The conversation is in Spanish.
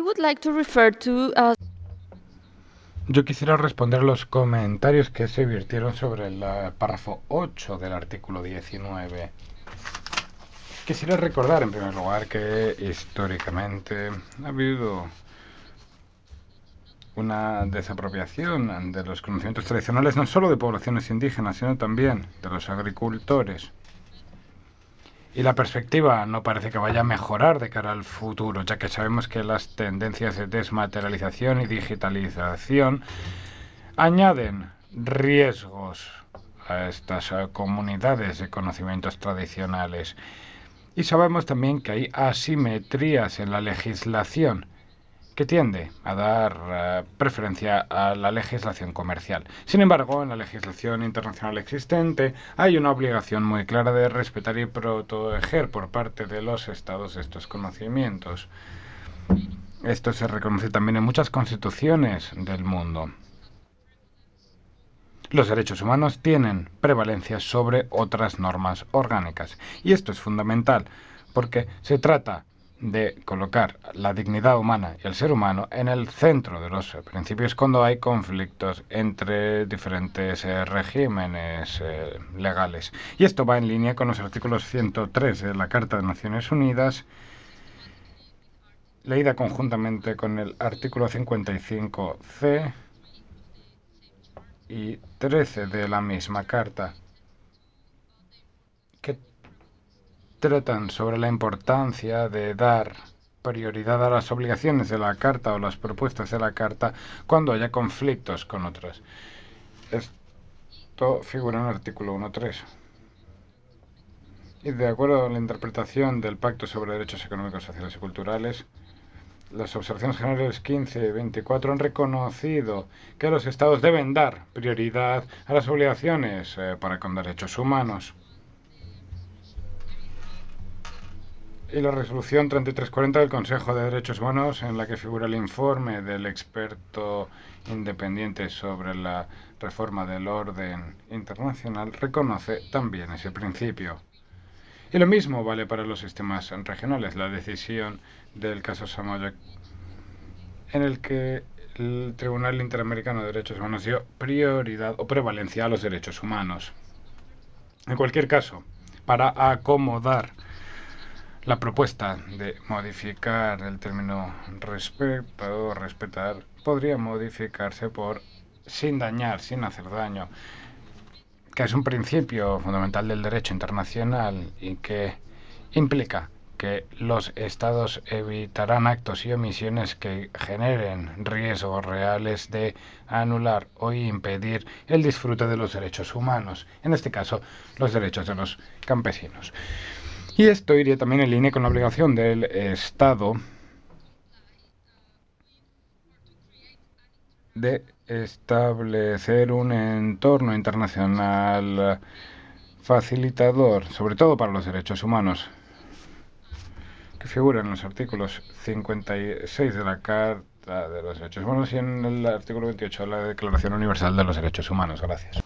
would like to refer to Yo quisiera responder los comentarios que se virtieron sobre el párrafo 8 del artículo 19. Quisiera recordar, en primer lugar, que históricamente ha habido una desapropiación de los conocimientos tradicionales, no solo de poblaciones indígenas, sino también de los agricultores. Y la perspectiva no parece que vaya a mejorar de cara al futuro, ya que sabemos que las tendencias de desmaterialización y digitalización añaden riesgos a estas comunidades de conocimientos tradicionales. Y sabemos también que hay asimetrías en la legislación que tiende a dar preferencia a la legislación comercial. Sin embargo, en la legislación internacional existente hay una obligación muy clara de respetar y proteger por parte de los estados estos conocimientos. Esto se reconoce también en muchas constituciones del mundo. Los derechos humanos tienen prevalencia sobre otras normas orgánicas. Y esto es fundamental porque se trata de colocar la dignidad humana y el ser humano en el centro de los principios cuando hay conflictos entre diferentes regímenes legales. Y esto va en línea con los artículos 103 de la Carta de Naciones Unidas, leída conjuntamente con el artículo 55C y 13 de la misma carta, que tratan sobre la importancia de dar prioridad a las obligaciones de la carta o las propuestas de la carta cuando haya conflictos con otras. Esto figura en el artículo 1.3. Y de acuerdo a la interpretación del Pacto sobre Derechos Económicos, Sociales y Culturales, las observaciones generales 15 y 24 han reconocido que los estados deben dar prioridad a las obligaciones para con derechos humanos. Y la resolución 3340 del Consejo de Derechos Humanos, en la que figura el informe del experto independiente sobre la reforma del orden internacional, reconoce también ese principio. Y lo mismo vale para los sistemas regionales. La decisión del caso Samoa, en el que el Tribunal Interamericano de Derechos Humanos dio prioridad o prevalencia a los derechos humanos. En cualquier caso, para acomodar la propuesta de modificar el término respeto o respetar podría modificarse por sin dañar, sin hacer daño, que es un principio fundamental del derecho internacional y que implica que los estados evitarán actos y omisiones que generen riesgos reales de anular o impedir el disfrute de los derechos humanos, en este caso los derechos de los campesinos. Y esto iría también en línea con la obligación del Estado de establecer un entorno internacional facilitador, sobre todo para los derechos humanos, que figura en los artículos 56 de la Carta de los Derechos Humanos y en el artículo 28 de la Declaración Universal de los Derechos Humanos. Gracias.